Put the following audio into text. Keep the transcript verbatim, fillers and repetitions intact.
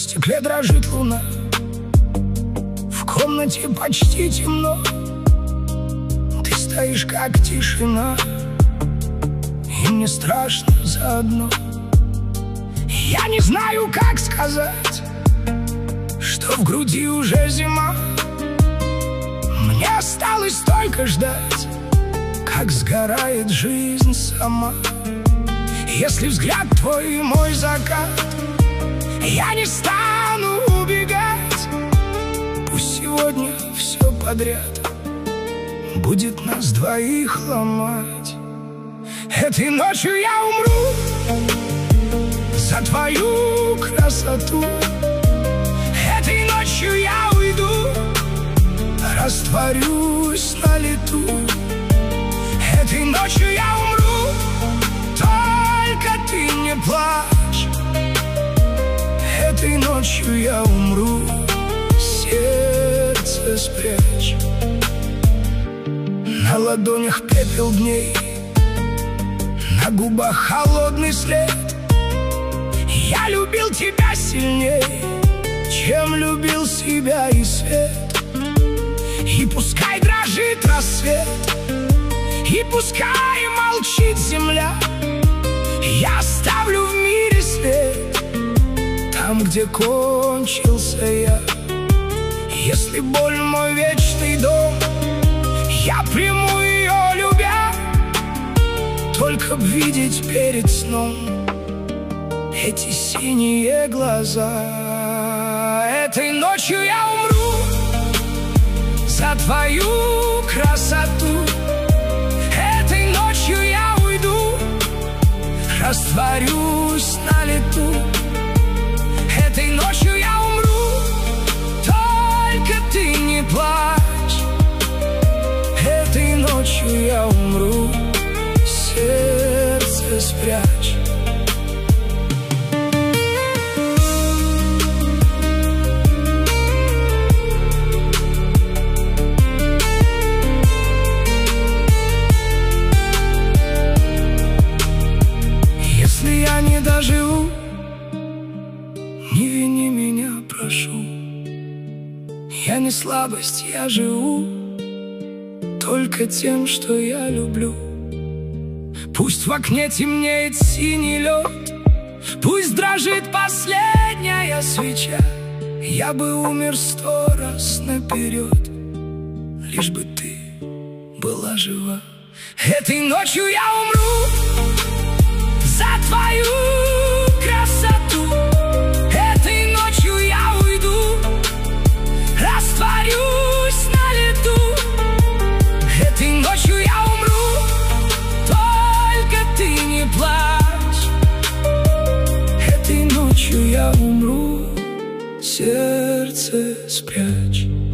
стекле дрожит луна, в комнате почти темно. Ты стоишь как тишина, и мне страшно заодно. Я не знаю, как сказать, что в груди уже зима. Мне осталось только ждать, как сгорает жизнь сама. Если взгляд твой и мой закат, я не стану убегать. Пусть сегодня все подряд будет нас двоих ломать. Этой ночью я умру за твою красоту. Этой ночью я уйду, растворюсь на лету. Этой ночью я умру, только ты не плачь. Этой ночью я умру, сердце спрячь. На ладонях пепел дней, на губах холодный след. Я любил тебя сильней, чем любил себя и свет. И пускай дрожит рассвет, и пускай молчит земля, я оставлю в мире след там, где кончился я. Если боль мой вечный дом, я приму ее, любя, только б видеть перед сном эти синие глаза. Этой ночью я умру за твою красоту. Этой ночью я уйду, растворюсь на лету. Этой ночью я умру, только ты не плачь. Этой ночью я умру, сердце спрячь. Не доживу, не вини меня, прошу. Я не слабость, я живу только тем, что я люблю. Пусть в окне темнеет синий лед, пусть дрожит последняя свеча, я бы умер сто раз наперед, лишь бы ты была жива. Этой ночью я умру за твою красоту. Этой ночью я уйду, растворюсь на лету. Этой ночью я умру, только ты не плачь. Этой ночью я умру, сердце спрячь.